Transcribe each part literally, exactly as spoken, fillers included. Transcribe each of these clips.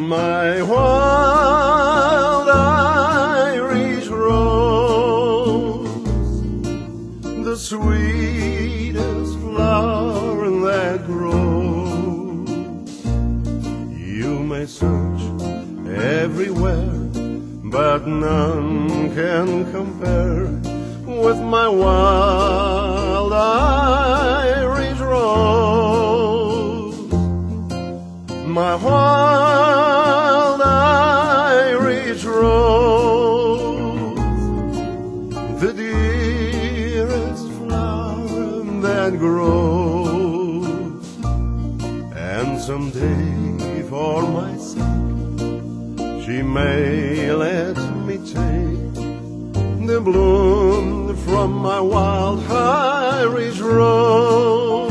My wild Irish rose, the sweetest flower that grows. You may search everywhere, but none can compare with my wild Irish rose. My wild Irish rose, the dearest flower that grows. And someday for my sake she may let me take the bloom from my wild Irish rose.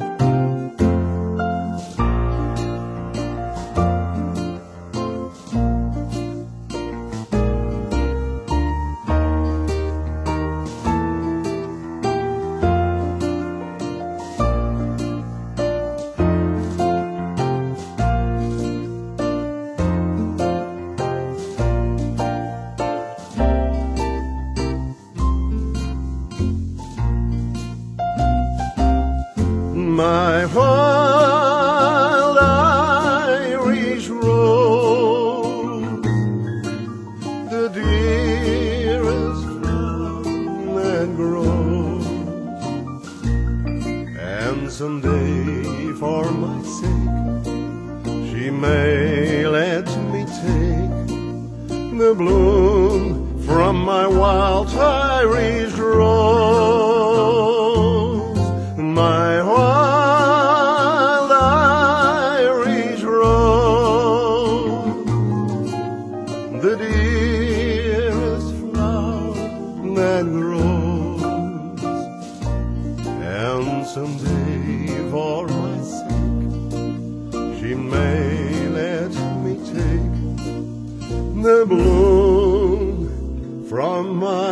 My wild Irish rose, the dearest flower that grows. And someday for my sake she may let me take the bloom from my wild Irish rose. My wild Irish rose, the dearest flower that grows. And someday for my sake she may let me take the bloom from my